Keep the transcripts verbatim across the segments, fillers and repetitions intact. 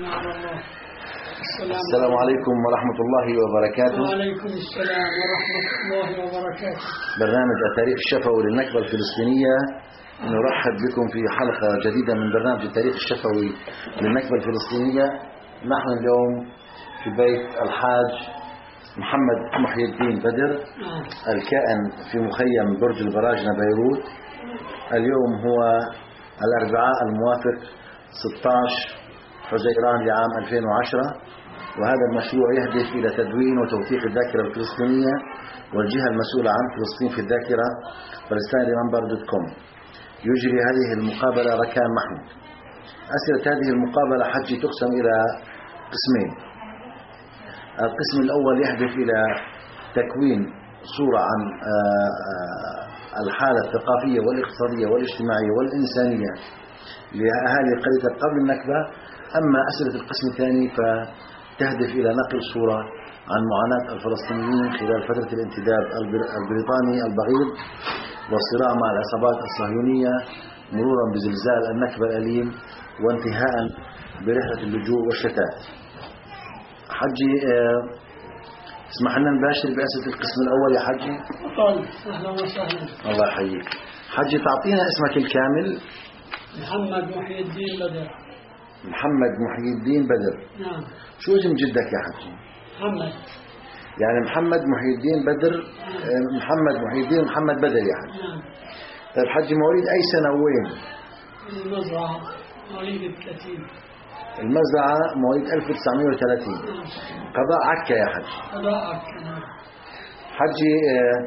السلام عليكم ورحمة الله وبركاته. وعليكم السلام ورحمة الله وبركاته. برنامج التاريخ الشفوي للنكبة الفلسطينية، نرحب بكم في حلقة جديدة من برنامج التاريخ الشفوي للنكبة الفلسطينية. نحن اليوم في بيت الحاج محمد محي الدين بدر الكائن في مخيم برج البراجنة بيروت. اليوم هو الأربعاء الموافق ستة عشر حزيران لعام ألفين وعشرة، وهذا المشروع يهدف إلى تدوين وتوثيق الذاكرة الفلسطينية والجهة المسؤولة عن فلسطين في الذاكرة فلسطين ريمبر دوت كوم. يجري هذه المقابلة ركان محمود. أسئلة هذه المقابلة حجي تقسم إلى قسمين. القسم الأول يهدف إلى تكوين صورة عن الحالة الثقافية والاقتصادية والاجتماعية والإنسانية لأهالي قرية قبل النكبة. أما أسئلة القسم الثاني فتهدف إلى نقل صورة عن معاناة الفلسطينيين خلال فترة الانتداب البريطاني البغيض والصراع مع العصابات الصهيونية، مرورا بزلزال النكبة الأليم، وانتهاء برحلة اللجوء والشتات. حجي اسمح لنا نباشر بأسئلة القسم الأول يا حجي. طيب، أهلا وسهلا. الله يحييك. حجي تعطينا اسمك الكامل. محمد محي الدين بدر. محمد محي الدين بدر. نعم. شو اسم جدك يا حجي؟ محمد. يعني محمد محي الدين بدر. نعم. محمد محي الدين محمد بدر يا حجي. نعم. طيب حجي مواليد أي سنة وين؟ المزرعة مواليد الثلاثين. المزرعة مواليد ألف وتسعمئة وثلاثين. نعم. قضاء عكا يا حجي. قضاء عكا. نعم. حجي اه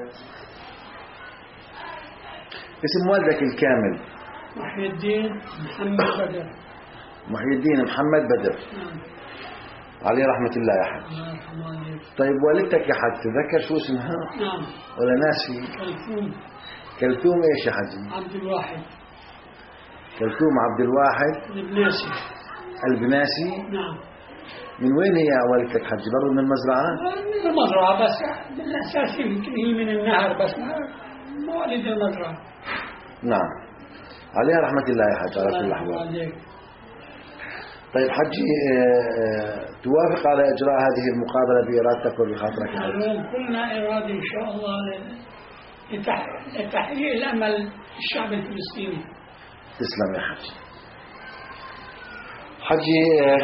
اسم والدك الكامل؟ محي الدين محمد بدر. محي الدين محمد بدر. نعم. عليه رحمة الله يا حج. الله يرحمه عليك. طيب والدتك يا حج تذكر شو اسمها؟ نعم. ولا ناسي؟ كلثوم. كلثوم ايش يا حج؟ عبد الواحد. كلثوم عبد الواحد البناسي. البناسي. نعم. من وين هي والدتك حج؟ برضو من المزرعة؟ من المزرعة بس بالأساس يمكن هي من النهر بس مواليد المزرعة. نعم. عليها رحمة الله يا حج على كل الأحوال. طيب حجي اه توافق على إجراء هذه المقابلة بإرادتك وبخاطرك يا حج؟ كلنا إرادة إن شاء الله لتحقيق الأمل الشعب الفلسطيني. تسلم يا حج. حجي اه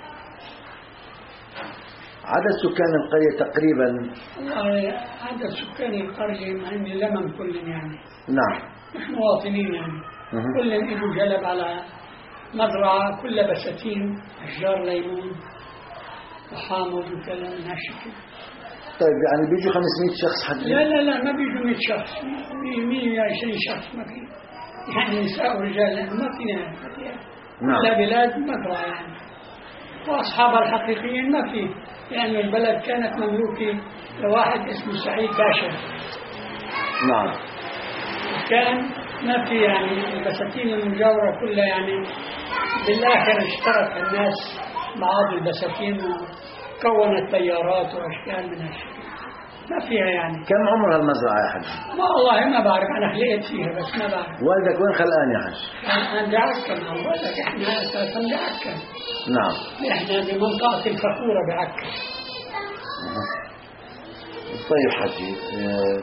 عدد سكان القرية تقريبا؟ والله عدد سكان القرية مع إني لمن كل يعني. نعم. نحن مواطنين يعني. كل إجوا جلب على مزرعة كل بساتين أشجار ليمون وحامض وكلام من هالشكل. طيب يعني بيجوا خمسمئة شخص حجي؟ لا لا لا ما بيجوا مئة شخص، مئة وعشرين شخص ما في، يعني نساء ورجال لأنه ما فينا. نعم. لا بلاد مزرعة يعني. وأصحابها الحقيقيين ما في، لأن يعني البلد كانت مملوكة لواحد اسمه سعيد باشا. نعم. كان ما في يعني البساتين المجاورة كلها يعني بالآخر اشترك الناس بعض البساتين وكونت طيارات وأشكال من هالشكل ما فيها يعني. كم عمر هالمزرعة يا حج؟ ما والله ما بعرف، أنا خلقت فيها بس ما بعرف. والدك وين خلقان يا حج؟ أنا بعكا. أقول لك إحنا أساسا بعكا. نعم. إحنا بمنطقة الفخورة بعكا. طيب حجي اه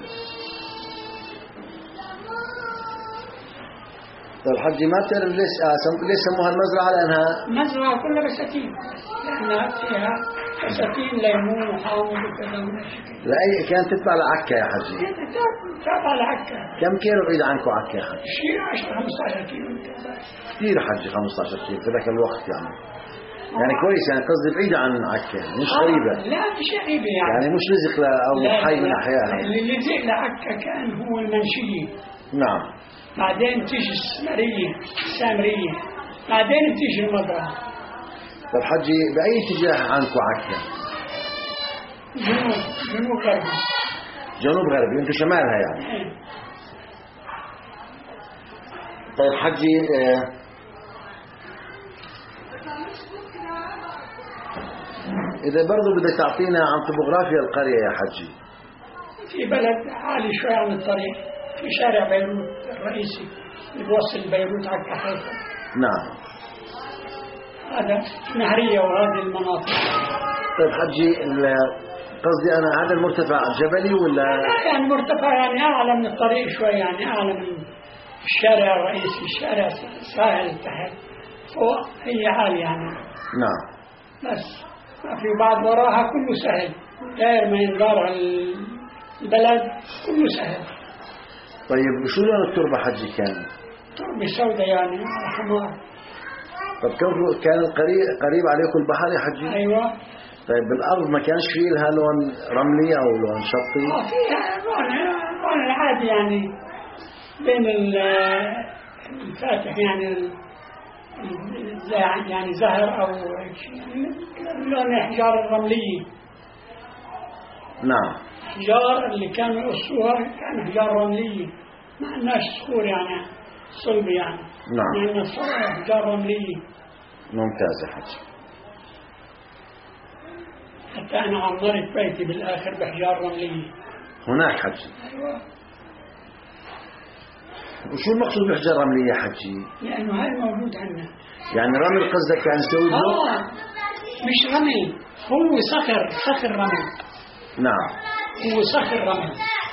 طيب حجي ما بتعرف ليش آه ليش سموها المزرعة؟ لأنها مزرعة كلها بساتين، لأنها فيها بساتين ليمون وحامض وكذا من هالشكل. لا أي كانت تتبع لعكا يا حجي؟ تابع لعكا. كم كيلو بعيد عنكم عكا يا حجي؟ شيء عشرة خمسة عشر كيلو. كثير حجي خمسة عشر كيلو في ذاك الوقت يعني. يعني كويس يعني قصدي بعيدة عن عكا مش قريبة. لا مش قريبة يعني. يعني مش لزق أو حي من أحيائها. اللي لزق لعكا كان هو المنشية. نعم. بعدين تيجي السمرية السامرية، بعدين تيجي المزرعة. طب حجي بأي اتجاه عنكم عكا؟ جنوب جنوب غربي. جنوب غربي، انتوا شمالها يعني. ايه. طيب حجي اه إذا برضو بدك تعطينا عن طبوغرافيا القرية يا حجي. في بلد عالي شوي عن الطريق، في شارع بيروت الرئيسي اللي بيوصل بيروت عكا حيفا. نعم. هذا نهرية وهذه المناطق. طيب حجي قصدي أنا هذا المرتفع جبلي ولا؟ لا يعني مرتفع يعني أعلى من الطريق شوي، يعني أعلى من الشارع الرئيسي، الشارع ساهل تحت، فوق هي عالية يعني. نعم. بس ما في بعد وراها كله سهل، غير ما ينظر البلد كله سهل. طيب شو لون التربة حجي كان؟ تربة سوداء يعني حمار. طب كيف كان قريب قريب عليكم البحر يا حجي؟ أيوة. طيب بالأرض ما كانش فيه لها لون رملي أو لون شطي؟ اه فيها لون لون العادي يعني بين الفاتح يعني يعني زهر أو لون الأحجار الرملية. نعم. الأحجار اللي كانوا يقصوها كان أحجار رملية، ما عندناش صخور يعني صلب يعني. نعم. لأن أحجار رملية. ممتاز يا حجي. حتى أنا عمرت بيتي بالآخر بأحجار رملية. هناك حجي. أيوة. وشو المقصود بأحجار رملية حجي؟ لأنه هاي موجود عندنا. يعني رمل قصدك يعني يسوي بلوك؟ آه مش رمل، هو صخر صخر رمل. نعم. هو صخر رمل.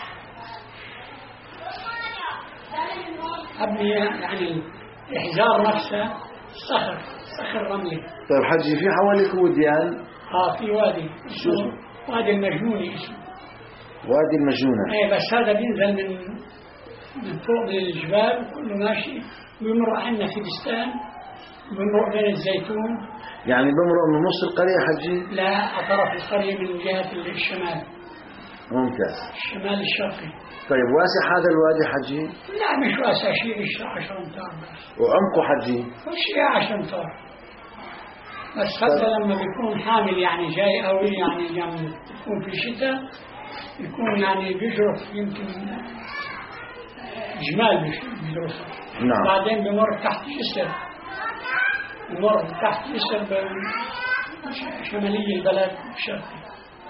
أبني يعني الإحجار نفسه صخر صخر رملي. طيب حجي في حواليك وديان؟ آه في وادي. شو وادي المجنوني اسمه. وادي المجنونة. إيه بس هذا بينزل من من فوق من الجبال كله ماشي ويمر عنا في بستان ويمر بين الزيتون. يعني بمرق من نص القرية حجي؟ لا أطراف القرية من جهة الشمال. ممتاز. الشمال الشرقي. طيب واسع هذا الوادي حجي؟ لا مش واسع، شيء عشرة أمتار بس. وعمقه حجي؟ شيء عشرة أمتار بس. حتى لما بيكون حامل يعني جاي قوي يعني لما يكون في الشتاء يكون يعني بيجرف يمكن جمال بيجرف. نعم. بعدين بمر تحت جسر، بمر تحت جسر شمالي البلد الشرقي.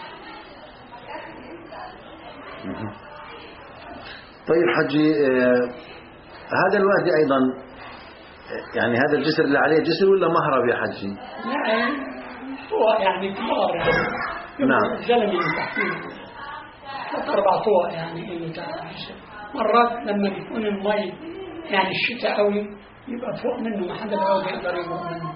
طيب حجي آه هذا الوادي أيضا يعني هذا الجسر اللي عليه جسر ولا مهرب يا حجي؟ لا طوق يعني كبار يعني. نعم. زلمي من تحتيه ثلاث أربع طوق يعني اللي تحت الجسر. مرات لما بيكون المي يعني الشتاء قوي يبقى فوق منه ما حدا بيقدر يقدر يمر منه.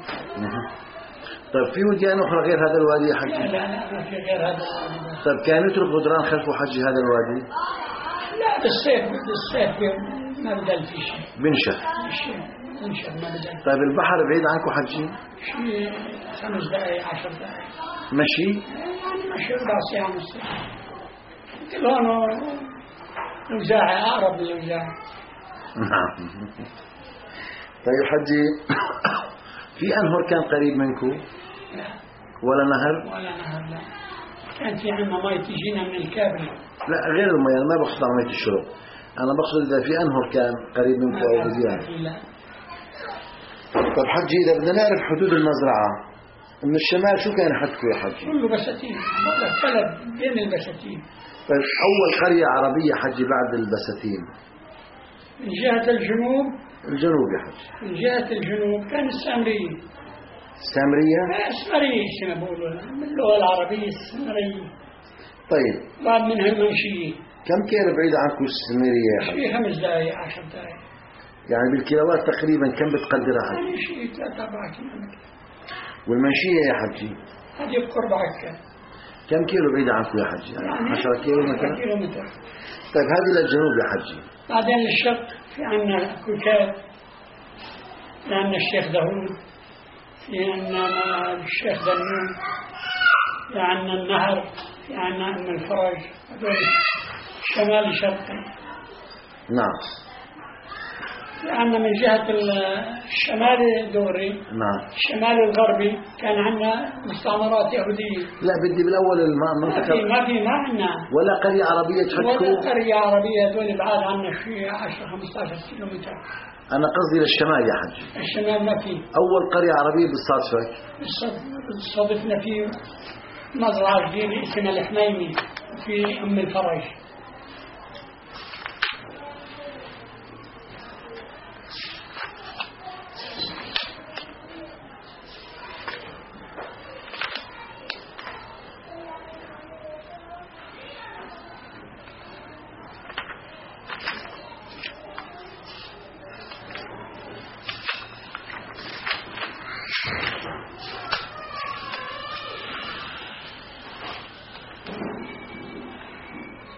طيب في وديان أخرى غير هذا الوادي يا حجي؟ لا لا ما في غير هذا الوادي. طيب كان يترك غدران خلفه حجي هذا الوادي؟ لا بالصيف بالصيف ما بدل في شيء. بنشف. شيء بنشف ما بدل. طيب البحر بعيد عنكم حجي؟ شيء خمس دقائق عشر دقائق. مشي؟ يعني مشي ربع ساعة نص ساعة. كلونه الوزاعة أقرب للوزاعة. نعم. طيب حجي في أنهر كان قريب منكم؟ لا. ولا نهر؟ ولا نهر لا. كان في عندنا مي تجينا من الكابل. لا غير المياه، ما بقصد عن مية الشرب، أنا بقصد إذا في أنهر كان قريب منكم أو بديان. لا. طيب حجي إذا بدنا نعرف حدود المزرعة من الشمال شو كان حدكم يا حجي؟ كله بساتين، بلد بين البساتين. طيب أول قرية عربية حجي بعد البساتين؟ من جهة الجنوب. الجنوب يا حجي. من جهة الجنوب كان السامرية. السامرية؟ السامرية شو بقولوا باللغة العربية السامرية. طيب. بعد منها المنشية. كم كيلو بعيد عنكم السامرية يا حجي؟ في خمس دقائق عشر دقائق. يعني بالكيلوات تقريبا كم بتقدرها حجي؟ يعني شيء ثلاثة أربعة كيلومتر. والمنشية يا حجي؟ هذه بقرب عكا. كم كيلو بعيد عنكم يا حجي؟ يعني عشرة كيلو مثلا؟ كيلومتر. طيب هذه للجنوب يا حجي. بعدين الشرق في عنا كوكات، في عنا الشيخ داوود، في عنا الشيخ دنون، في عنا النهر، في عنا أم الفرج. هذول الشمال الشرقي. نعم. في عنا من جهة الشمال الدوري. نعم. الشمال الغربي كان عنا مستعمرات يهودية. لا بدي بالأول المنطقة. ما في ما في ما عنا. ولا قرية عربية تحكوا؟ ولا قرية عربية، هذول بعاد عنا شيء عشرة خمسة عشر كيلومتر. أنا قصدي للشمال يا حجي. الشمال ما في. أول قرية عربية بتصادفك؟ صادفنا في مزرعة جديدة اسمها الحميمي في أم الفرج.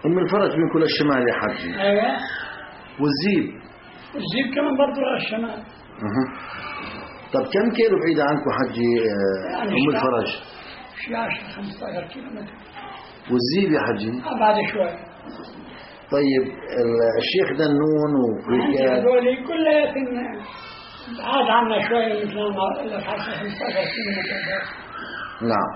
أم الفرج من كل الشمال يا حجي. أيوة. والزيب. والزيب كمان برضه على الشمال. أه. طب كم كيلو بعيدة عنكم حجي يعني أم الفرج؟ شي عشرة خمسة عشر كيلو متر. والزيب يا حجي؟ بعد شوي. طيب الشيخ دنون وكريكات هذول كلها بعاد عنا شوي مثل ما لك عشرة خمسة عشر كيلو متر. نعم.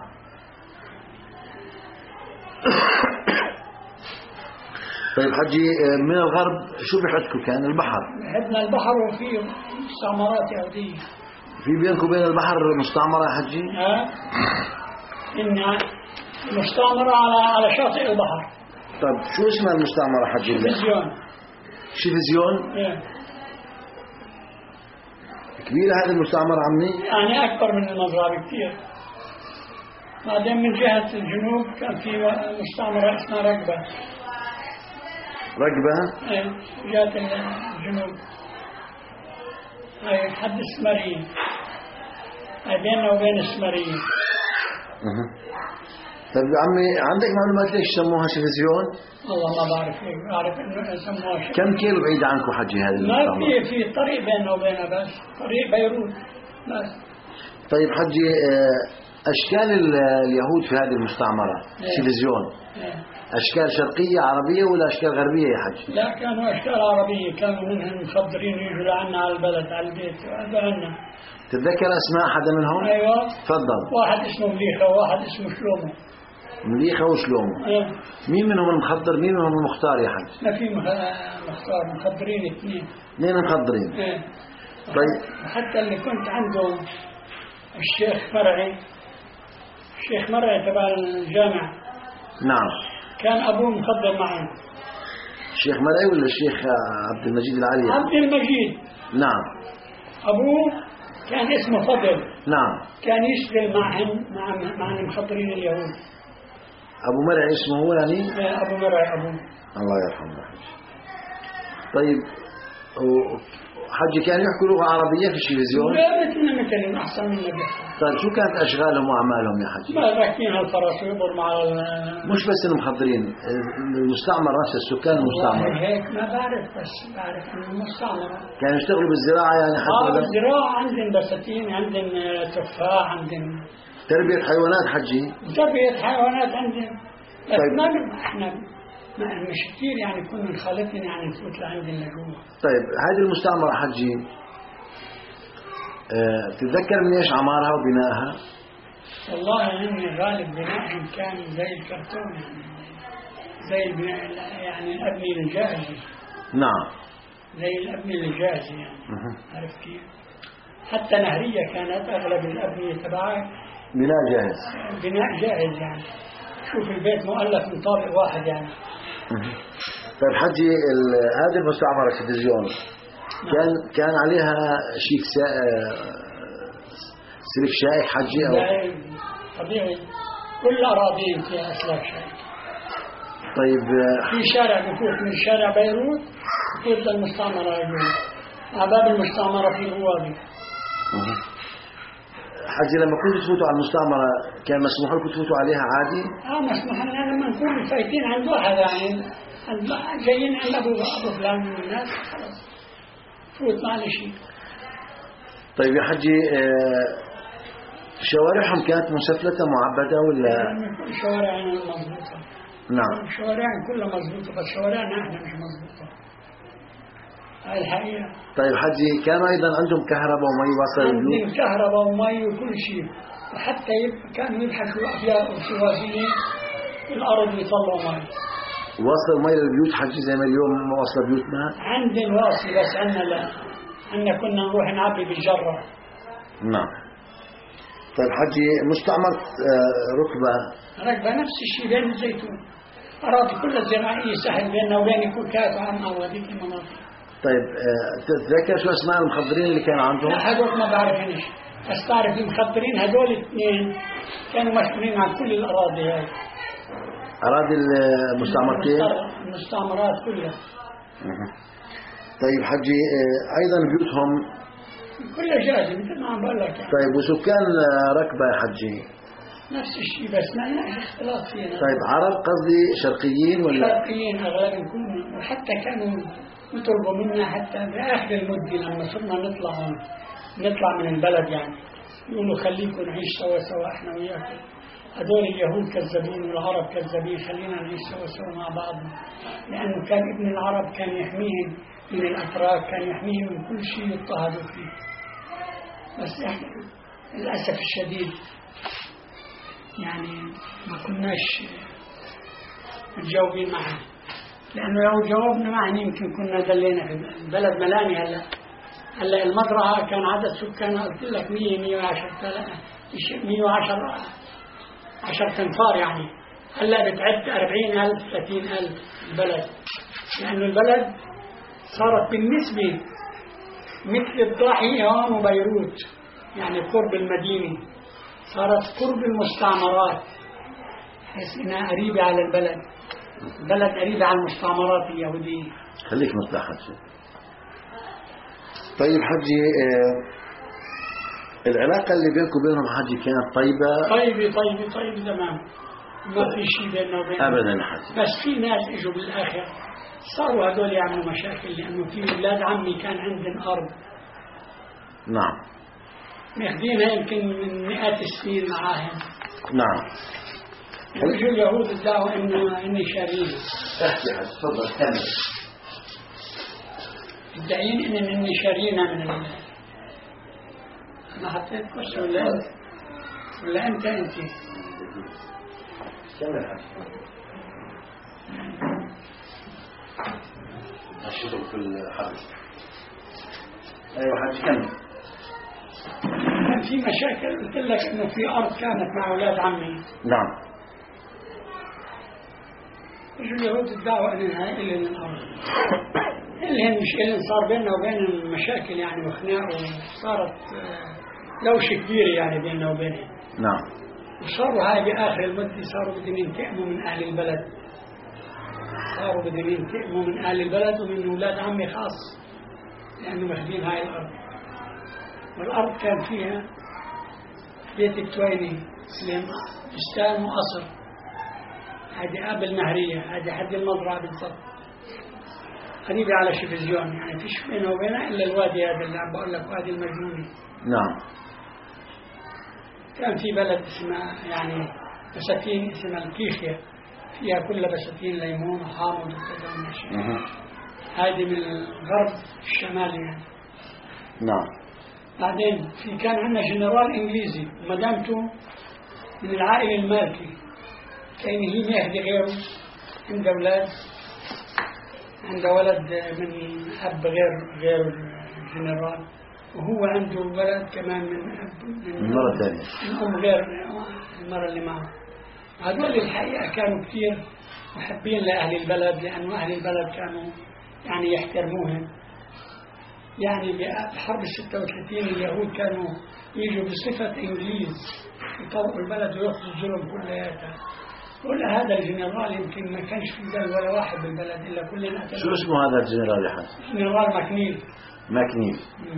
طيب حجي من الغرب شو بحدكم كان البحر؟ بحدنا البحر وفي مستعمرات يهودية. في بينكم وبين البحر مستعمرة يا حجي؟ ها؟ إن مستعمرة على على شاطئ البحر. طيب شو اسمها المستعمرة حجي؟ شيفيزيون. شيفيزيون؟ ايه. كبيرة هذه المستعمرة عمي؟ يعني أكبر من المزرعة بكثير. بعدين من جهة الجنوب كان في مستعمرة اسمها رقبة. رقبة؟ ايه جهة الجنوب. هاي حد السمرين. هاي بيننا وبين السمرين. اها. طيب عمي عندك معلومات ليش سموها شيفيزيون؟ والله ما بعرف ايه، بعرف انه سموها شيفيزيون. كم كيلو بعيد عنكم حجي هذه المستعمرة؟ ما في في طريق بيننا وبينها بس، طريق بيروت بس. طيب حجي اشكال اليهود في هذه المستعمرة شيفيزيون اشكال شرقية عربية ولا اشكال غربية يا حجي؟ لا كانوا اشكال عربية، كانوا منهم مخضرين يجوا لعنا على البلد على البيت وهذا عنا. تتذكر اسماء حدا منهم؟ ايوه تفضل. واحد اسمه مليخة وواحد اسمه شلومو. مليخة وشلومو. ايه. مين منهم المخضر مين منهم المختار يا حج؟ ما في مختار، مخضرين اثنين. اثنين مخضرين. ايه. طيب حتى اللي كنت عنده الشيخ مرعي، الشيخ مرعي تبع الجامع. نعم. كان ابوه مخضر معي. الشيخ مرعي ولا الشيخ عبد المجيد العلي؟ عبد المجيد. نعم. ابوه كان اسمه فضل. نعم. كان يشتغل معهم مع مع المخضرين اليهود. ابو مرعي اسمه هو يعني؟ ابو مرعي ابوه. الله يرحمه. طيب حجي كان يحكوا لغة عربية في الشيفيزيون؟ لا مثلنا مثلنا أحسن من النبي. طيب شو كانت أشغالهم وأعمالهم يا حجي؟ ما راكبين الفرس ويضر مع مش بس المخضرين، المستعمر نفسه السكان المستعمر. هيك ما بعرف بس بعرف إنه المستعمرة. كانوا يشتغلوا بالزراعة يعني حتى؟ آه بالزراعة عندهم بساتين، عندهم تفاح، عندهم تربية حيوانات حجي؟ تربية حيوانات عندهم. بس طيب. ما احنا مش كثير يعني كنا نخالطين يعني نفوت لعندنا جوا. طيب هذه المستعمرة حجي أه تتذكر من ايش عمارها وبنائها؟ والله اني غالب بنائهم كان زي الكرتون يعني زي البناء يعني الابني الجاهزي. نعم. زي الابني الجاهزي يعني. عرفت كيف؟ حتى نهرية كانت اغلب الابنية تبعها بناء جاهز. بناء جاهز يعني. شوف البيت مؤلف من طابق واحد يعني. طيب حجي هذه المستعمرة شيفيزيون كان كان عليها شيك سا... سلك شائك حجي او طبيعي كل اراضيهم فيها اسلاك شائك. طيب في شارع بفوت من شارع بيروت بفوت للمستعمرة يقول على باب المستعمرة في الروابي. حجي لما كنتوا تفوتوا على المستعمرة كان مسموح لكم تفوتوا عليها عادي؟ اه مسموح لنا لما نكون فايتين عند واحد يعني جايين عند ابو ابو فلان من الناس خلاص فوت ما عليه شيء. طيب يا حجي شوارعهم كانت مسفلة معبدة ولا؟ كل شوارعنا مضبوطة. نعم. شوارعنا كلها مضبوطة بس شوارعنا احنا مش مضبوطة. هاي الحقيقة. طيب حجي كانوا أيضا عندهم كهرباء ومي وصل البيوت؟ عندهم كهرباء ومي وكل شيء وحتى كانوا يبحثوا أبيار وسوازية في الأرض يطلعوا مي. وصل المي للبيوت حجي زي ما اليوم ما وصل بيوتنا؟ عندنا واصل بس عندنا لا. عندنا كنا نروح نعبي بالجرة. نعم. طيب حجي مستعمرة ركبة؟ ركبة نفس الشيء بين الزيتون. أراضي كلها زراعية سهل بيننا وبين كوكات وعم وهذيك المناطق. طيب تتذكر شو اسماء المخضرين اللي كانوا عندهم؟ لا هذول ما بعرفنيش بس تعرف المخضرين هذول الاثنين كانوا مسؤولين عن كل الأراضي هاي. أراضي المستعمرتين؟ المستعمرات كلها. طيب حجي أيضا بيوتهم كلها جاهزة مثل ما عم بقول لك يعني. طيب وسكان ركبة يا حجي نفس الشيء بس ما هناك اختلاط فينا. طيب عرب قصدي شرقيين ولا؟ شرقيين أغلبهم كلهم، وحتى كانوا يطلبوا منا حتى بآخر المدة لما صرنا نطلع نطلع من البلد يعني يقولوا خليكم نعيش سوا سوا احنا وياكم. هذول اليهود كذابين والعرب كذابين، خلينا نعيش سوا سوا مع بعض، لأنه كان ابن العرب كان يحميهم من الأتراك، كان يحميهم من كل شيء يضطهدوا فيه. بس احنا للأسف الشديد يعني ما كناش متجاوبين معه، لأنه لو جاوبنا معه يمكن كنا دلينا في البلد ملاني. هلا هلا المزرعة كان عدد سكانها قلت لك مية مية وعشرة مية وعشرة عشر تنفار يعني. هلا بتعد أربعين ألف ثلاثين ألف البلد، لأنه البلد صارت بالنسبة مثل الضاحية هون وبيروت، يعني قرب المدينة، صارت قرب المستعمرات، حيث إنها قريبة على البلد. البلد قريبة على المستعمرات اليهودية. خليك مثل حجي. طيب حجي، آه العلاقة اللي بينكم وبينهم حجي كانت طيبة؟ طيبة طيبة طيبة تمام، ما في شيء بيننا وبينهم أبدا يا حجي. بس في ناس إجوا بالآخر صاروا هذول يعملوا مشاكل، لأنه في أولاد عمي كان عندهم أرض. نعم. ماخذينها يمكن من مئات السنين معاهم. نعم. ويجوا اليهود ادعوا إنه إني شارينا. احكي حجي تفضل كمل. مدعين إن إني شارينا من ال أنا حطيت كرسي ولا أنت ولا أنت أنت كمل حجي. أشوفك في الحبس. أيوة حجي كمل. كان في مشاكل، قلت لك إنه في أرض كانت مع أولاد عمي. نعم. رجل اليهود ادعوا أنها إلي من الأرض. اللي هي المشكلة صار بيننا وبين مشاكل يعني وخناق، وصارت لوشة كبيرة يعني بيننا وبينهم. نعم. وصاروا هاي بآخر المدة صاروا بدهم ينتقموا من أهل البلد. صاروا بدهم ينتقموا من أهل البلد ومن أولاد عمي خاص، لأنه ماخذين هاي الأرض. والأرض كان فيها بيت التويني سليم بستان وقصر. هذه قبل نهرية، هذه حد المزرعة بالضبط، قريبة على شفزيون، يعني فيش بينه وبينها إلا الوادي هذا اللي عم بقول لك وادي المجنوني. نعم. كان في بلد اسمها يعني بساتين اسمها الكيخية، فيها كل بساتين ليمون وحامض وكذا وماشي. هذه من الغرب الشمالي يعني. نعم. بعدين في كان عندنا جنرال إنجليزي ومدامته من العائلة المالكي، كان هي مهدي غيره، عنده أولاد، عنده ولد من أب غير غير الجنرال، وهو عنده ولد كمان من أب من المرة الثانية من أم غير المرة اللي معه. هذول الحقيقة كانوا كثير محبين لأهل البلد، لأنه أهل البلد كانوا يعني يحترموهم. يعني بحرب الستة وثلاثين اليهود كانوا يجوا بصفة إنجليز يطوقوا البلد ويأخذوا الظلم كلياتها. كل هذا الجنرال يمكن ما كانش في بال ولا واحد بالبلد إلا كلنا قتلوا. شو اسمه هذا الجنرال يا حسن؟ جنرال ماكنيل. ماكنيل.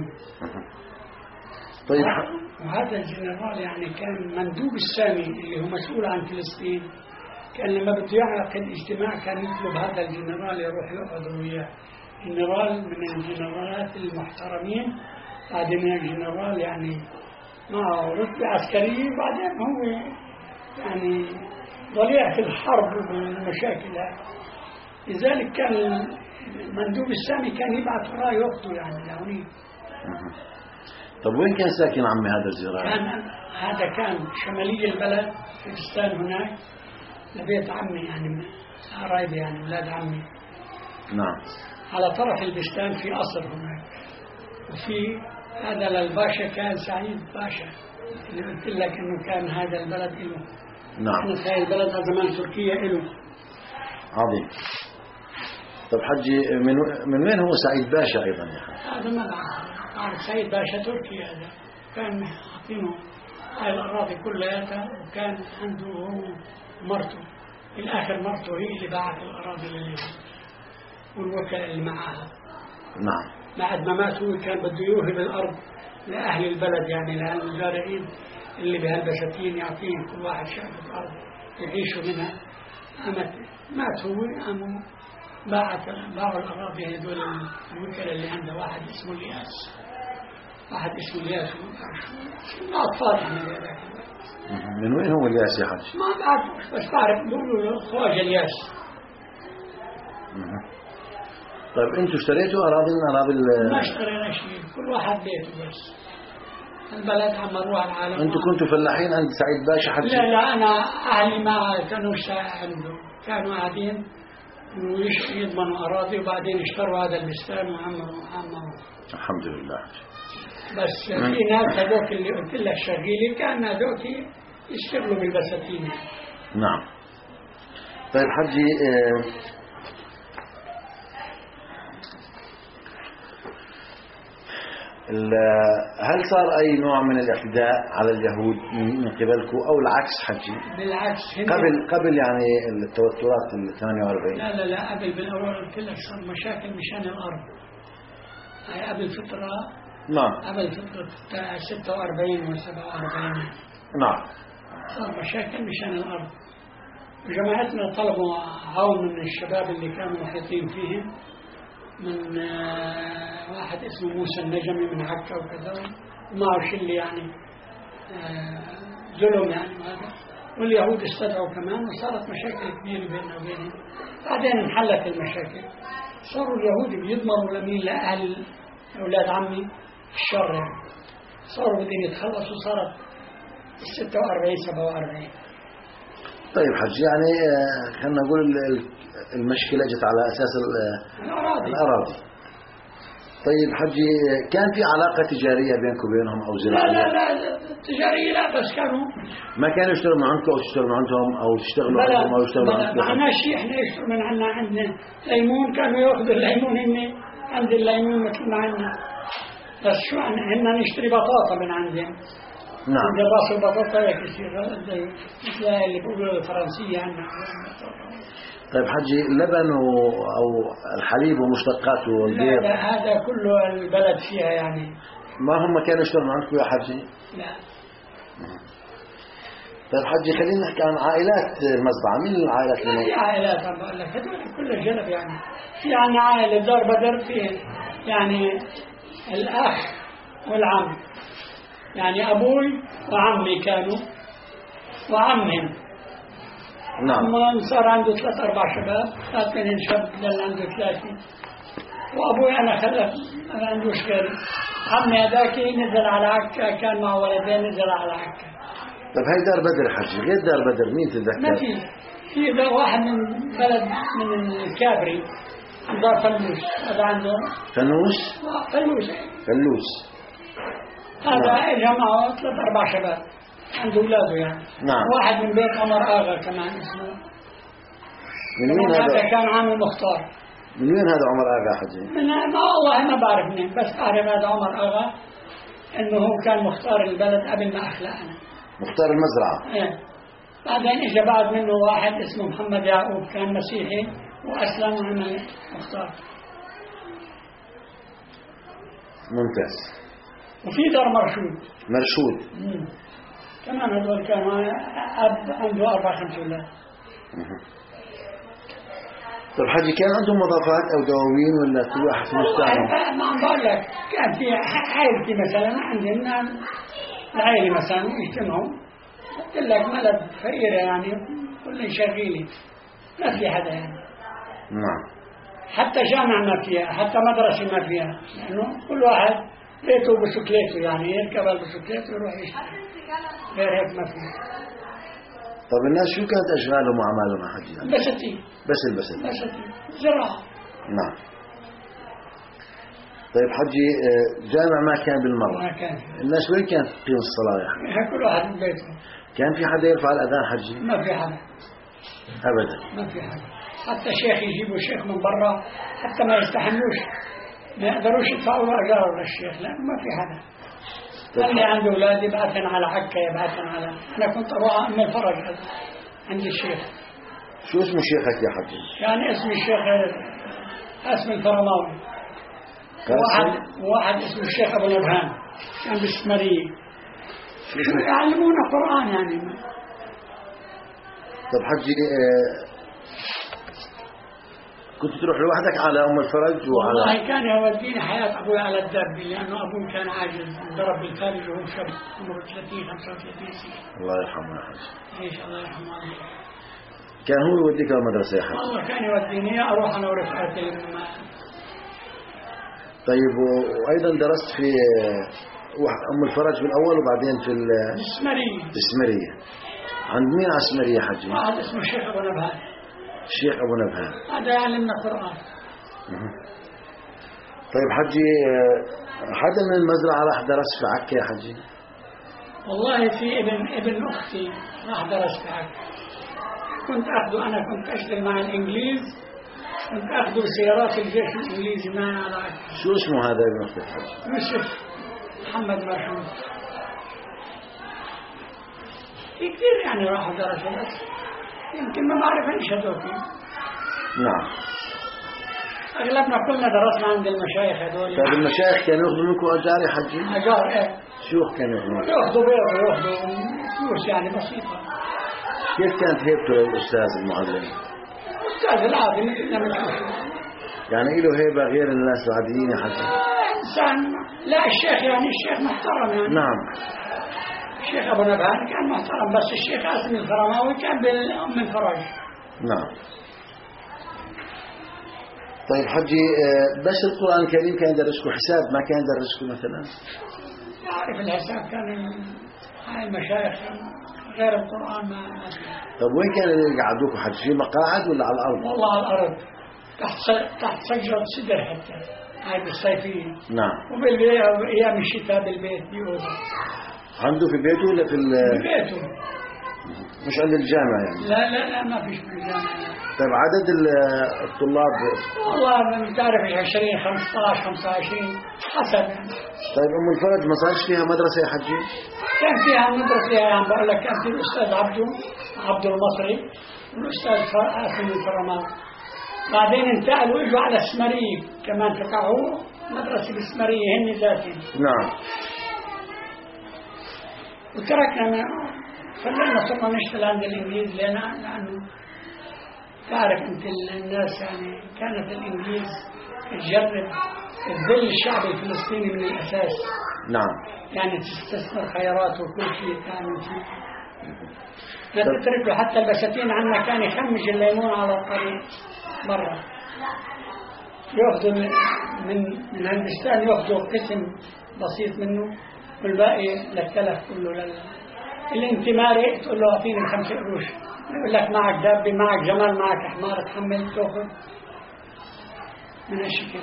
طيب. وهذا الجنرال يعني كان مندوب السامي اللي هو مسؤول عن فلسطين. كان لما بده يعقد اجتماع كان يطلب هذا الجنرال يروح يقعد وياه. جنرال من الجنرالات المحترمين، بعدين من الجنرال يعني معه رتبة عسكرية، وبعدين هو يعني ضليع في الحرب والمشاكل. لذلك كان المندوب السامي كان يبعث وراه ياخذه يعني لهونيك. طب وين كان ساكن عمي هذا الجنرال؟ كان هذا كان شمالي البلد في بستان هناك لبيت عمي، يعني قرايبي يعني اولاد عمي. نعم. على طرف البستان في قصر هناك، وفي هذا للباشا كان سعيد باشا اللي قلت لك انه كان هذا البلد له. نعم. كانت هاي البلد زمان تركيا له. عظيم. طب حجي من من وين هو سعيد باشا ايضا يا حاج؟ هذا ما بعرف. عارف سعيد باشا تركي، هذا كان حاطينه هاي الأراضي كلها، وكان عنده هو مرته، في الآخر مرته هي اللي باعت الأراضي لليهود والوكلاء اللي معها. نعم. بعد ما مات هو كان بده يوهب الأرض لأهل البلد، يعني لأهل المزارعين اللي بهالبساتين يعطيهم كل واحد شقفة أرض يعيشوا منها. أمت مات هو قاموا باعت باعوا الأراضي هذول الوكلاء اللي عنده واحد اسمه الياس، واحد اسمه الياس أطفال يعني هذاك. من وين هو الياس يا حج؟ ما بعرف بس بعرف بيقولوا له خواجة الياس. طيب انتوا اشتريتوا اراضي من اراضي ال ما اشترينا شيء، كل واحد بيته بس. البلد عمروها العالم. انتوا كنتوا فلاحين عند سعيد باشا حج؟ لا لا انا اهلي ما كانوا عنده، كانوا قاعدين ويضمنوا اراضي وبعدين اشتروا هذا البستان وعمروا عمروا. الحمد لله. بس في ناس هذوك اللي قلت لك شغيلين كان هذوك يشتغلوا بالبساتين. نعم. طيب حجي اه هل صار أي نوع من الاعتداء على اليهود من قبلكم أو العكس حجي؟ بالعكس قبل قبل يعني التوترات ال ثمانية وأربعين. لا لا لا قبل بالأول قلت لك صار مشاكل مشان الأرض. هاي قبل فترة. نعم. قبل فترة ستة وأربعين و سبعة وأربعين. نعم. صار مشاكل مشان الأرض. وجماعتنا طلبوا عون من الشباب اللي كانوا محيطين فيهم، من آه واحد اسمه موسى النجمي من عكا وكذا، ومعه شلة يعني آه ظلم يعني هذا، واليهود استدعوا كمان وصارت مشاكل كبيرة بيننا وبينهم. بعدين انحلت المشاكل، صاروا اليهود بيضمروا لمين؟ لأهل أولاد عمي الشر يعني، صاروا بدين يتخلصوا، صارت ستة وأربعين سبعة وأربعين. طيب حج يعني خلينا نقول المشكلة جت على أساس الأراضي. الأراضي. طيب حجي كان في علاقة تجارية بينكم وبينهم أو زراعية؟ لا لا لا تجارية لا، بس كانوا ما كانوا يشتغلوا من عندكم أو تشتغلوا من عندهم أو تشتغلوا عندهم أو يشتغلوا عندكم؟ ما معنا شيء، إحنا يشتغلوا من عنا. عندنا ليمون كانوا يأخذوا الليمون، هن عند الليمون مثل ما عندنا، بس شو هن نشتري بطاطا من عندهم. نعم. عند راس البطاطا هيك يصير زي مثل اللي بيقولوا الفرنسية عندنا. طيب حجي اللبن أو الحليب ومشتقاته والبيض لا هذا كله البلد فيها يعني. ما هم كانوا يشتغلوا عندكم يا حجي؟ لا. طيب حجي خلينا نحكي عن عائلات المزرعة. مين العائلات اللي في عائلات عم بقول لك هذول كل الجنب يعني. في عنا عائلة دار بدر، في يعني الأخ والعم، يعني أبوي وعمي كانوا وعمهم. نعم. عمهم صار عنده ثلاث أربع شباب، ثلاث منهم شاب ضل عنده ثلاثة، وأبوي أنا خلف ما عندوش غير. عمي هذاك نزل على عكا، كان مع ولدين نزل على عكا. طيب هاي دار بدر حجي، غير دار بدر مين تتذكر؟ ما في في ده واحد من بلد من الكابري عند دار فلوس، هذا عنده فنوس؟ فلوس فلوس. هذا إجا معه ثلاث أربع شباب عنده أولاده يعني. نعم. واحد من بيت عمر آغا كمان اسمه. من وين هذا؟ هذا كان عامل مختار. من وين هذا عمر آغا حجي؟ من ما والله ما بعرف منين، بس أعرف هذا عمر آغا إنه هو كان مختار البلد قبل ما أخلق أنا. مختار المزرعة. إيه. بعدين إجا بعد منه واحد اسمه محمد يعقوب كان مسيحي وأسلم وعمل مختار. ممتاز. وفي دار مرشود. مرشود. مم. كمان هذول كانوا أب عنده أربع خمس أولاد. طيب حجي كان عندهم مضافات أو دواوين ولا كل واحد في مستعمل؟ ما بقول لك كان في عائلتي مثلا، عندنا العائلة مثلا يجتمعوا، قلت لك بلد فقيرة يعني كل شغيلة ما في حدا يعني. نعم. حتى جامع ما فيها، حتى مدرسة ما فيها، لأنه كل واحد بيته بسكليته يعني يركب البسكليت ويروح يشتغل، غير هيك ما فيها. طب الناس شو كانت أشغالهم وأعمالهم يا حجي؟ يعني بساتين. بس البساتين. بساتين زراعة. نعم. طيب حجي جامع ما كان بالمرة. ما كان. الناس وين كانت تقيم الصلاة يعني؟ كل واحد من بيته. كان في حدا يرفع الأذان حجي؟ ما في حدا. أبدا. ما في حدا. حتى شيخ يجيبوا شيخ من برا حتى ما يستحملوش، ما يقدروش يدفعوا له أجار للشيخ، لأنه ما في حدا. اللي عنده أولاد يبعثن على عكا، يبعثن على. أنا كنت أروح أم الفرج عندي الشيخ. شو اسمه شيخك يا حجي؟ كان اسم الشيخ اسم الفرماوي. واحد واحد اسمه الشيخ أبو نبهان كان بالسمرية. يعلمونا قرآن يعني. طب حجي آه كنت تروح لوحدك على أم الفرج وعلى؟ والله كان يوديني حياة أبوي على الدرب، لأنه أبوي كان عاجز، ضرب بالخارج وهو شاب عمره ثلاثين خمسة وثلاثين سنة. الله يرحمه يا حج. إيش الله يرحمه. كان هو يوديك المدرسة يا حج؟ والله كان يوديني أروح أنا ورفقاتي. طيب وأيضا درست في أم الفرج بالأول وبعدين في الإسمرية. الإسمرية. عند مين على الإسمرية حجي؟ واحد اسمه الشيخ أبو نبهان. الشيخ أبو نبهان هذا يعلمنا قرآن. طيب حجي حدا من المزرعة راح درس في عكا يا حجي؟ والله في ابن ابن أختي راح درس في عكا، كنت أخذه أنا، كنت أشتغل مع الإنجليز، كنت أخذه سيارات الجيش الإنجليزي معي على عكا. شو اسمه هذا ابن أختي حجي؟ يوسف محمد مرحوم. في كثير يعني راحوا درسوا، بس يمكن ما بعرف هذول. نعم. أغلبنا كلنا درسنا عند المشايخ هذول. طيب المشايخ كانوا ياخذوا منكم أجار يا حجي؟ أجار إيه. شو كانوا ياخذوا؟ ياخذوا بيض وياخذوا فلوس يعني بسيطة. كيف كانت هيبته للأستاذ المعلم؟ الأستاذ العادي مثلنا بنشوفه. يعني له هيبة غير الناس العاديين يا حجي؟ إنسان لا الشيخ يعني الشيخ محترم يعني. نعم. الشيخ أبو نبهان كان محترم، بس الشيخ عاصم الفرماوي كان بالأم الفرج. نعم. طيب حجي بس القرآن الكريم كان يدرسكم حساب، ما كان يدرسكم مثلا؟ يعرف الحساب، كان هاي المشايخ غير القرآن ما. طب وين كانوا يقعدوكم حجي؟ في مقاعد ولا على الأرض؟ والله على الأرض، تحت تحت شجرة سدر حتى، هاي بالصيفية. نعم. وبالأيام الشتاء بالبيت بيوضع. عنده في بيته ولا في في بيته؟ مش عند الجامعة يعني؟ لا لا لا ما فيش في الجامعة. طيب عدد الطلاب؟ والله بتعرف عشرين خمسة عشر خمسة وعشرين حسب يعني. طيب أم الفرج ما صارش فيها مدرسة يا حجي؟ كان فيها مدرسة يعني بقول لك، كان في الأستاذ عبده عبد المصري والأستاذ عاصم الفرماوي، بعدين انتقلوا اجوا على السمرية كمان، فتحوا مدرسة السمرية هن ذاتهم. نعم. وتركنا ما خلينا صرنا نشتغل عند الإنجليز، لأن لأنه تعرف أنت الناس يعني كانت الإنجليز تجرب تذل الشعب الفلسطيني من الأساس. نعم. يعني تستثمر خيارات وكل شيء تعمل شيء. لا تترك له حتى البساتين عنا، كان يخمج الليمون على الطريق مرة، يأخذوا من من هندستان يأخذوا قسم بسيط منه والباقي للتلف كله لل اللي انت مارق تقول له اعطيني بخمسة قروش، يقول لك معك دابة معك جمال معك حمار تحمل تاخذ من هالشكل.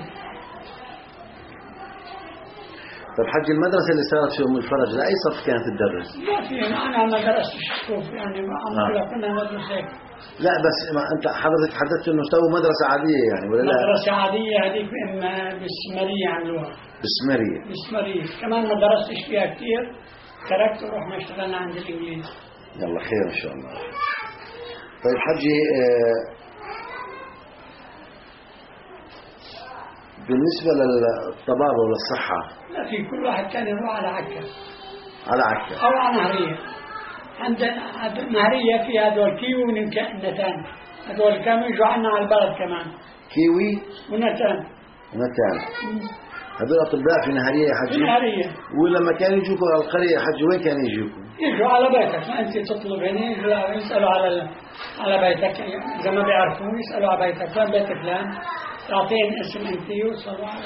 طيب حجي المدرسة اللي صارت في أم الفرج لأي صف كانت تدرس؟ ما في، أنا ما درستش شوف يعني ما عمرنا كنا مدرسة. لا بس ما أنت حضرتك حدثت إنه سووا مدرسة عادية يعني ولا لا؟ مدرسة عادية هذيك إما بالسمرية عملوها. بالسمرية. بالسمرية كمان ما درستش فيها كثير، تركت ورحنا اشتغلنا عند الإنجليز. يلا خير إن شاء الله. طيب حجي آه بالنسبة للطبابة وللصحة، لا في كل واحد كان يروح على عكا. على عكا أو على نهرية. عندنا نهرية في هذول كيوي ونتان، هذول كانوا يجوا عنا على البلد كمان. كيوي ونتان. ونتان. هذول أطباء في نهرية يا حجي؟ في نهرية. ولما كانوا يجوكم على القرية يا حجي وين كانوا يجوكم؟ يجوا على بيتك، ما أنت تطلب هنا يجوا يسألوا على على بيتك، إذا ما بيعرفون يسألوا على بيتك، وين بيت فلان؟ تعطيهم اسم أنت يوصلوا على.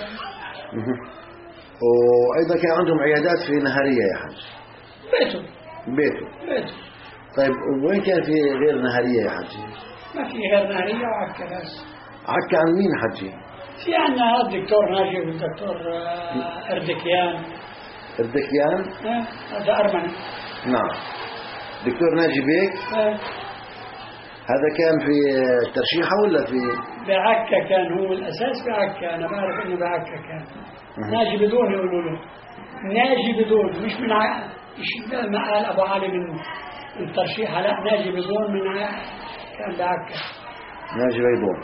وأيضا كان عندهم عيادات في نهرية يا حج؟ بيته. بيته. بيته. طيب وين كان في غير نهرية يا حجي؟ ما في غير نهرية وعكا بس. عكا عن مين حجي؟ في عنا الدكتور ناجي والدكتور أردكيان. أردكيان؟ هذا أرمني. نعم. دكتور ناجي بيك؟ اه. هذا كان في ترشيحة ولا في؟ بعكا كان هو الأساس، بعكا أنا بعرف إنه بعكا كان. ناجي بدون يقولوا له. ناجي بدون مش من ع... مش ما قال أبو علي من من ترشيحة، لا ناجي بدون من ع... كان بعكا. ناجي بيضون.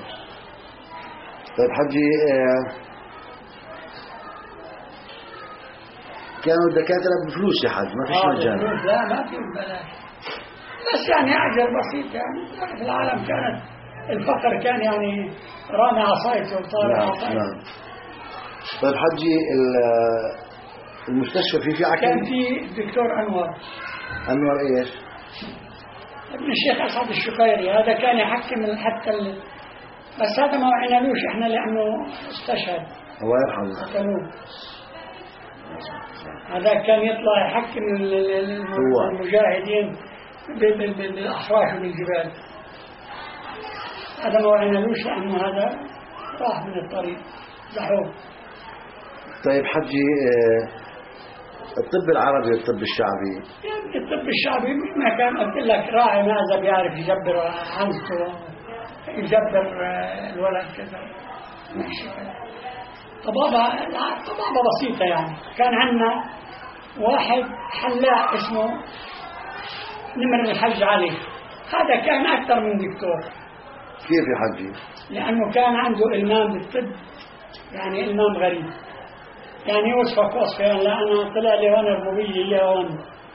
طيب حجي آه كانوا الدكاترة بفلوس يا حاج، ما فيش مجانا. لا ما في ببلاش، بس يعني أجر بسيط يعني. في العالم كانت الفقر كان يعني رامي عصايته وطالع عصايته. نعم. طيب حجي المستشفى في في عكس كان في الدكتور أنور. أنور إيش؟ ابن الشيخ أسعد الشقيري، هذا كان يحكم حتى ال... بس هذا ما وعنالوش إحنا لأنه استشهد الله يرحمه. قتلوه. هذا كان يطلع يحكم المجاهدين بالأحراش وبالجبال. هذا ما وعنالوش لأنه هذا راح من الطريق زحوه. طيب حجي الطب العربي والطب الشعبي، يعني الطب الشعبي ما كان قلت لك راعي ماذا بيعرف يجبر عنته يجبر الولد كذا ماشي كذا. طبابة طبابة بسيطة يعني. كان عندنا واحد حلاق اسمه نمر الحج علي، هذا كان أكثر من دكتور. كيف يا حجي؟ لأنه كان عنده إلمام بالطب، يعني إلمام غريب، يعني يوصفك وصفة يعني لا أنا طلع لي هون الربوبية هي هون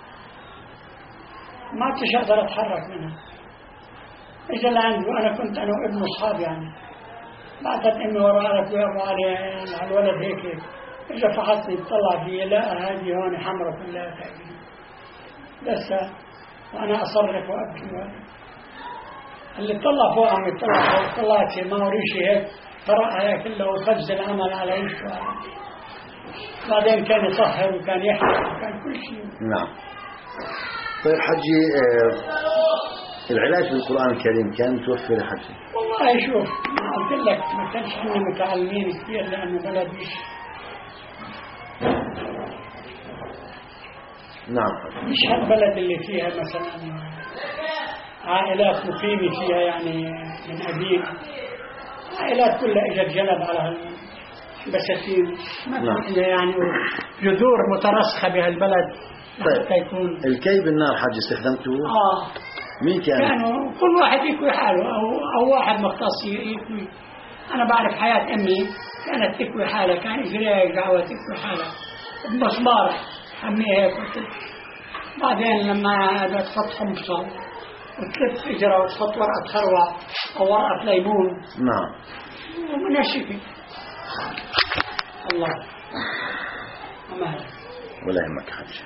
ما كنتش أقدر أتحرك منها. إجا لعنده، أنا كنت أنا وابن أصحاب يعني. بعدت أمي وراء قالت له يا أبو علي الولد هيك، إجا فحصني طلع فيه لا هذه هون حمرة كلها تأكيد بس، وأنا أصرخ وأبكي. اللي طلع فوق عم يطلع فوق طلعت ما هو ريشي هيك فرقها كله وخبز العمل على وشه. بعدين كان يطهر وكان يحكي وكان كل شيء. نعم. طيب حجي العلاج بالقرآن الكريم كان متوفر يا حجي؟ والله شوف ما قلت لك ما كانش عندنا متعلمين كثير لأنه بلد مش نعم مش هالبلد اللي فيها مثلا عائلات مقيمة فيها يعني من أبيك، عائلات كلها اجت جلب على البساتين ما نعم. فيها يعني جذور مترسخة بهالبلد. طيب حتى يكون الكي بالنار حاج استخدمته؟ اه مين كان؟ كانوا كل واحد يكوي حاله أو, أو واحد مختص يكوي. أنا بعرف حياة أمي كانت تكوي حالها، كان يجريها يقعوها تكوي حالها بمصبار حميها هيك. بعدين لما تحط حمصة وتلف إجرة وتحط ورقة خروع أو ورقة ليمون نعم ومن الشفي. الله أمهل ولا يهمك حاج.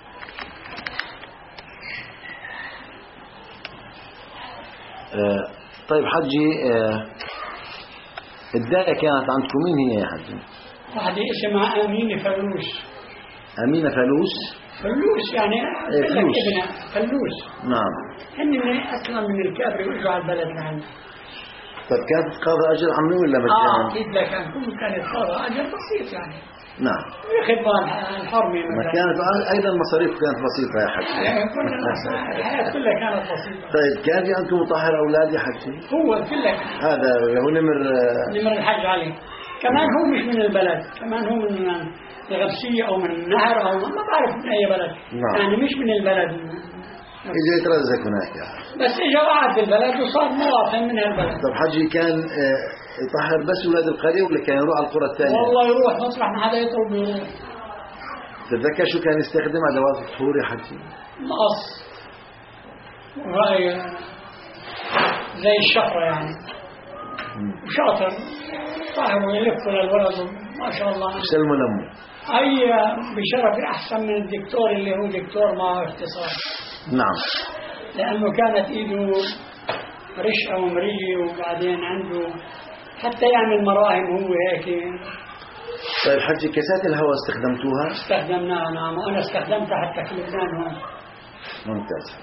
آه طيب حجي آه الداية كانت عندكم مين هي يا حجي؟ واحدة اسمها أمينة فلوس. أمينة فلوس؟ فلوس يعني إيه فلوس؟ ابنها فلوس. نعم. هن أصلا من الكابري وإجوا على البلد لعنا. طيب كانت قاضى أجر عمي ولا مجانا؟ آه أكيد لا كان كل كانت قاضى أجر بسيط يعني. نعم. خدمة الحرمة ما كانت أيضا مصاريف كانت بسيطة يا حجي. يعني كل الحياة كلها كانت بسيطة. طيب كان في عندكم مطهر أولاد يا حجي؟ هو كلها هذا هو نمر نمر الحج عليه. كمان هو مش من البلد، كمان هو من الغبسية أو من النهر أو ما بعرف من أي بلد. نعم. يعني مش من البلد. إجا يترزق هناك يعني. بس إجا وقعد بالبلد وصار مواطن من هالبلد. طب حجي كان يطهر بس أولاد القرية ولا كان يروح على القرى الثانية؟ والله يروح مطرح ما حدا يطلب يروح. تتذكر شو كان يستخدم أدوات الطهور يا حجي؟ مقص وهاي زي الشفرة يعني وشاطر طاهر ويلف للولد ما شاء الله. سلم لمه. أي بشرف أحسن من الدكتور اللي هو دكتور ما اختصار. نعم. لأنه كانت إيده رشقة ومرية وبعدين عنده حتى يعمل مراهم هو هيك. طيب حجي كاسات الهواء استخدمتوها؟ استخدمناها نعم، وأنا استخدمتها حتى في لبنان هون. ممتاز.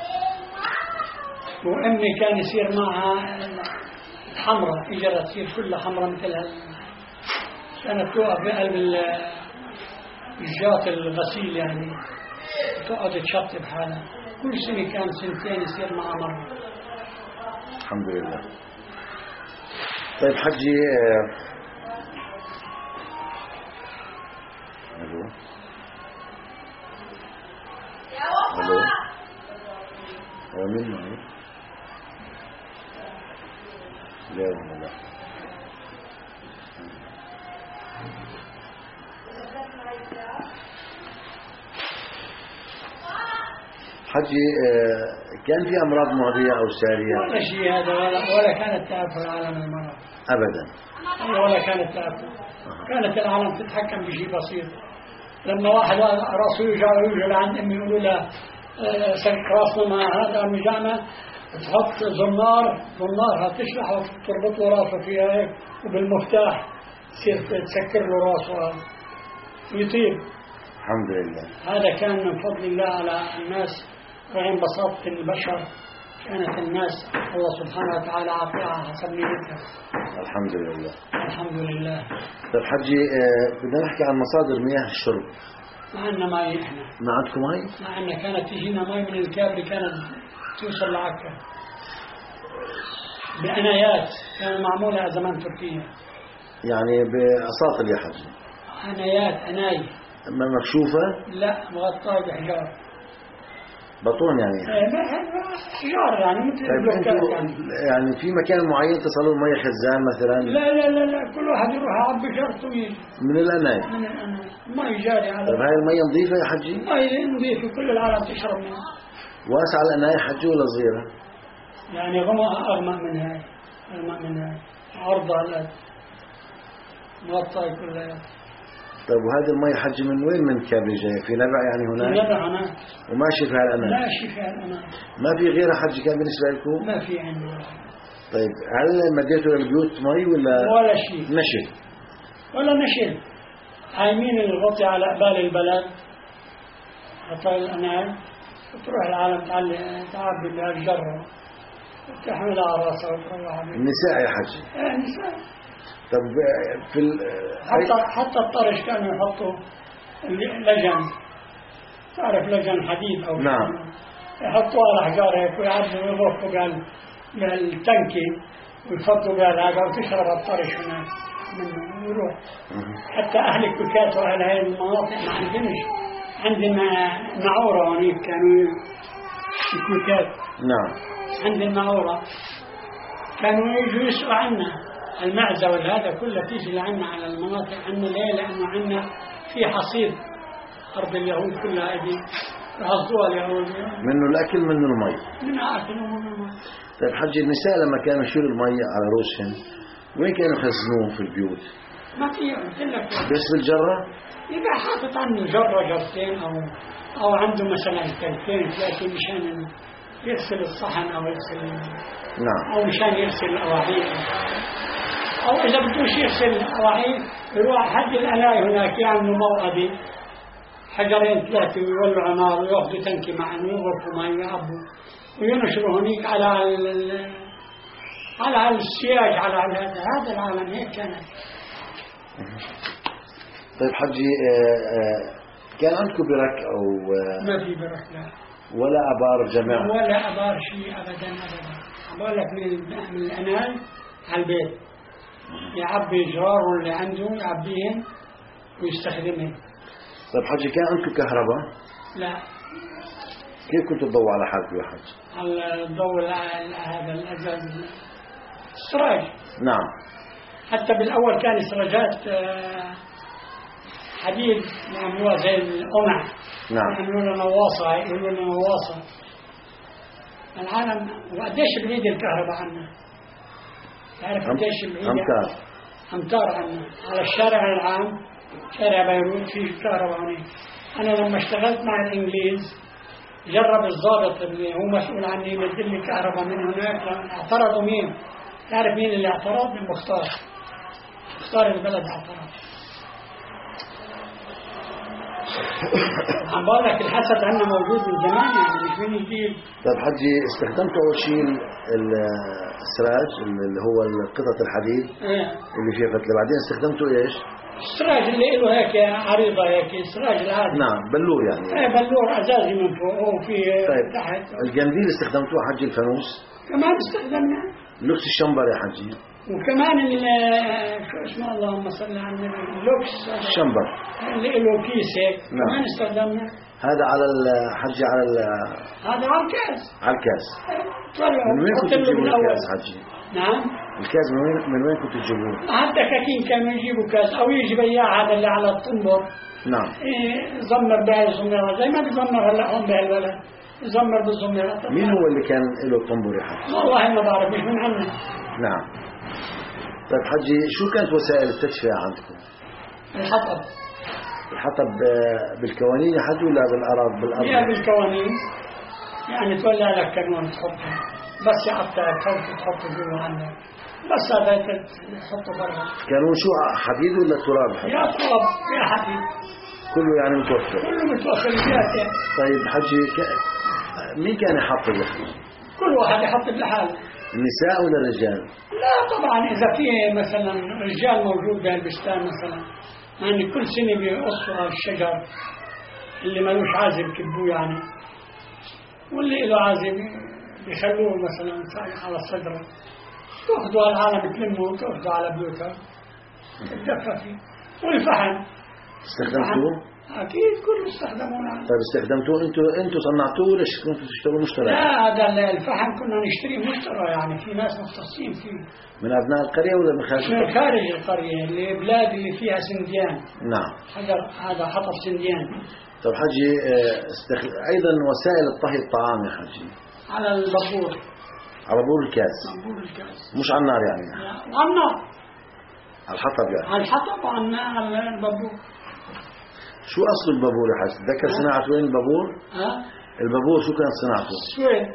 وأمي كان يصير معها الحمراء إجرة تصير كلها حمراء مثل هال كانت توقف بقلب الجات الغسيل يعني تقعد تشطب حالها كل سنة. كان سنتين يصير معها مرة. الحمد لله. طيب حجي الو الو هو مين معي؟ لا ولا لا. حجي آه، كان في أمراض معدية أو سارية؟ ولا شيء هذا، ولا, ولا كانت تأثر العالم المرض أبدا. ولا كانت تأثر. كانت العالم تتحكم بشيء بسيط. لما واحد راسه يوجع ويوجع لعند أمي يقولوا له سلك راسنا مع هذا المجامع، تحط زنار زنار هتشرح وتربط له راسه فيها هيك وبالمفتاح تصير تسكر له راسه ويطيب. الحمد لله. هذا كان من فضل الله على الناس، وعين بساطة البشر كانت الناس الله سبحانه وتعالى عطيها حسب نيتها. الحمد لله. الحمد لله. طيب حجي آه، بدنا نحكي عن مصادر مياه الشرب. ما عندنا مي احنا. ما عندكم مي؟ ما عندنا، كانت تجينا مي من الكابري، كانت توصل لعكا بعنايات، كانت معمولة زمان تركيا. يعني بأساطل يا حجي؟ عنايات عناية. ما مكشوفة؟ لا مغطاة بحجار. بطون يعني؟ حجار يعني مثل البلوكات يعني. يعني في مكان معين تصلوا المي خزان مثلا؟ لا لا لا لا، كل واحد يروح يعبي جرته ويجي. من الأناي؟ من الأناي. مي جاري على. طيب هاي المي نظيفة يا حجي؟ مي نظيفة كل العالم تشرب منها. واسعة الأناي حجي ولا صغيرة؟ يعني غمى أغمى من هاي، أغمى من هاي، عرضها الأرض مغطاة كلها. طيب وهذه المي حجي من وين من كابري جاي؟ في نبع يعني هناك؟ نبع هناك. وماشي في هالأناي؟ ماشي في هالأناي. ما في غيرها حجي كان بالنسبة لكم؟ ما في عندنا. طيب هل مديتوا للبيوت مي ولا؟ ولا شيء. نشل؟ ولا نشل. عايمين الغطي على قبال البلد، غطاء الأناي، وتروح العالم تعلي تعبي بها الجرة وتحملها على راسها وتروح عليها. النساء يا حجي؟ ايه النساء. طب في ال... حتى حتى الطرش كانوا يحطوا لجن، تعرف لجن حديد او نعم، يحطوها على حجار هيك ويعبوا ويضخوا بها التنكي ويفضوا بها الحاجه وتشرب الطرش هناك منه ويروح. حتى اهل الكوكات واهل هاي المناطق ما عندناش، عندنا نعوره هناك كانوا الكوكات. نعم. عند المعوره كانوا يجوا يسألوا عنا المعزة والهذا كله تيجي لعنا على المناطق عنا. ليه؟ لأنه عنا في حصيد أرض اليهود كلها هذه يحصدوها اليهود منه الأكل منه المي. منها أكل ومنها المي. طيب حجي النساء لما كانوا يشيلوا المي على رؤوسهم وين كانوا يخزنوه في البيوت؟ ما في قلت لك بس بالجرة؟ يبقى حاطط عنه جرة جرتين أو أو عنده مثلا كلتين ثلاثة مشان يغسل الصحن أو يغسل. نعم. أو مشان يغسل الأواعي، أو إذا بدوش يغسل الأواعي يروح حد الألاي هناك يعملوا موعدي حجرين ثلاثة ويولعوا نار ويأخذوا تنكي معهم ويغرفوا ماء ويعبوا وينشروا هنيك على على السياج على هذا هذا العالم هيك كانت. طيب حجي آآ آآ كان عندكم برك أو ما في برك لا ولا أبار جماعة؟ ولا أبار شيء أبدا أبدا. أقول لك من من الأناي على البيت يعبي جراره اللي عنده يعبيهم ويستخدمهم. طيب حجي كان عندكم كهرباء؟ لا. كيف كنتوا تضووا على حالكم يا حج؟ على الضوء هذا الأزاز السراج. نعم. حتى بالأول كان سراجات حديد يعملوها زي القمع. نعم. يعملوا لنا نواصة يقولوا لنا نواصة. العالم وقديش بعيد الكهرباء عنا؟ تعرف قديش بعيد؟ أمتار. أمتار عنا. على الشارع العام شارع بيروت فيه كهرباء هناك. أنا لما اشتغلت مع الإنجليز جرب الضابط اللي هو مسؤول عني يمدل لي كهرباء من هناك. اعترضوا مين؟ تعرف مين اللي اعترض؟ المختار. مختار البلد اعترض. عم بقول لك الحسد عندنا موجود من زمان يعني مش من جديد. طيب حجي استخدمتوا أول شيء السراج اللي هو قطعة الحديد ايه اللي فيها فتلة، بعدين استخدمتوا ايش؟ السراج اللي له هيك عريضة هيك السراج العادي. نعم بلور يعني. ايه بلور ازازي من فوق وفي طيب. تحت. الجنديل استخدمتوه حجي الفانوس؟ كمان استخدمنا. لوكس الشمبر يا حجي. وكمان شو اسمه اللهم صل على النبي اللوكس الشمبر اللي له كيس هيك. نعم. كمان استخدمنا. هذا على الحجي على هذا على الكاس. على الكاس. طلع من وين كنتوا تجيبوا الكاس حجي؟ نعم. الكاس من وين من وين كنتوا تجيبوه؟ حتى كاكين كانوا يجيبوا كاس او يجي بياع هذا اللي على الطنبر. نعم. إيه زمر بها الزمر زي ما بيزمر هلا هون بهالبلد. يزمر بالزميرة. مين هو اللي كان له طنبور يا حاج؟ والله ما بعرف مش من عندنا. نعم. طيب حجي شو كانت وسائل التدفئة عندكم؟ الحطب. الحطب بالكوانين يا حج ولا بالأرض بالأرض؟ هي بالكوانين، يعني تولع لك كانون تحطه، بس حتى تحط تحطه جوا عندك، بس هذا تحطه برا. كانون شو حديد ولا تراب؟ يا تراب يا حديد. كله يعني متوفر. كله متوفر فيها. طيب حجي ك... مين كان يحطب يا حج؟ كل واحد يحطب لحاله. النساء ولا الرجال؟ لا طبعا إذا في مثلا رجال موجود بهالبستان مثلا، يعني كل سنة بيقصوا الشجر اللي ملوش عازب كبوه يعني، واللي له عازب بيخلوه مثلا على الصدر، تأخذوا العالم تلموا تأخذوا على بيوتها تدفى فيه. والفحم استخدمتوه؟ أكيد كله استخدموه. طيب استخدمتوه انتوا انتوا صنعتوه ولا كنتوا تشتروا مشترى؟ لا هذا الفحم كنا نشتريه مشترى، يعني في ناس مختصين فيه من أبناء القرية ولا من خارج القرية؟ من خارج القرية، اللي بلاد اللي فيها سنديان. نعم. حجر هذا حطب سنديان. طيب حجي استخ... أيضا وسائل الطهي الطعام يا حجي على البابور. على بابور الكاس. بابور الكاس. مش على النار يعني؟ لا على النار. على الحطب يعني؟ على الحطب وعلى النار على البابور. شو أصل البابور يا حج؟ تذكر صناعة وين البابور؟ ها؟ البابور شو كانت صناعته؟ سويد.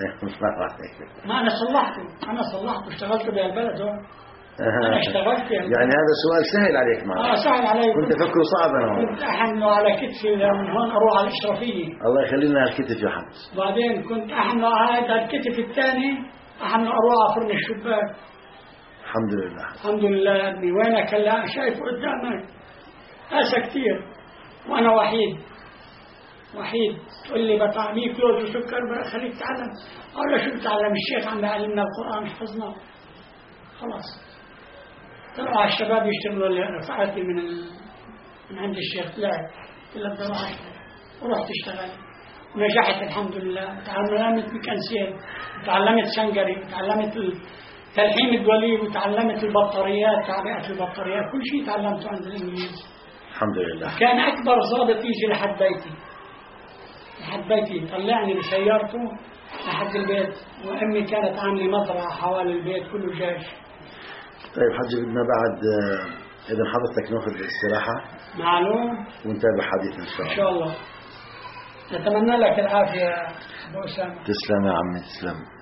ما أنا صلحته، أنا صلحته اشتغلت بهالبلد هون. أنا اشتغلت يعني. يعني هذا سؤال سهل عليك معه. آه سهل علي. كنت أفكره صعب أنا هون. كنت أحمله على كتفي من هون أروح على الإشرافية. الله يخلي لنا هالكتف يا حج. بعدين كنت أحمله على هذا الكتف الثاني، أحمله أروح على فرن الشباك. الحمد لله. الحمد لله ابني، وينك هلا شايفه قدامك. هسه كثير وأنا وحيد. وحيد تقول لي بطعميك لوز وسكر خليك تعلم. أقول له شو بتعلم؟ الشيخ عم بيعلمنا القرآن حفظناه. خلاص. طلعوا الشباب يشتغلوا اللي رفعتي من ال... من عند الشيخ طلعت قلت له بدي اروح اشتغل ورحت اشتغل ونجحت الحمد لله. تعلمت ميكانسيل وتعلمت سنجري وتعلمت تلحيم الدوليب وتعلمت البطاريات تعبئة البطاريات، كل شيء تعلمته عند الانجليز الحمد لله. كان اكبر ضابط يجي لحد بيتي لحد بيتي طلعني بسيارته لحد البيت، وامي كانت عامله مزرعه حوالي البيت كله جيش. طيب حجي بدنا بعد إذا حضرتك ناخذ الاستراحة معلوم ونتابع حديثنا إن شاء الله. إن شاء الله. نتمنى لك العافية أبو أسامة. تسلم يا عمي تسلم.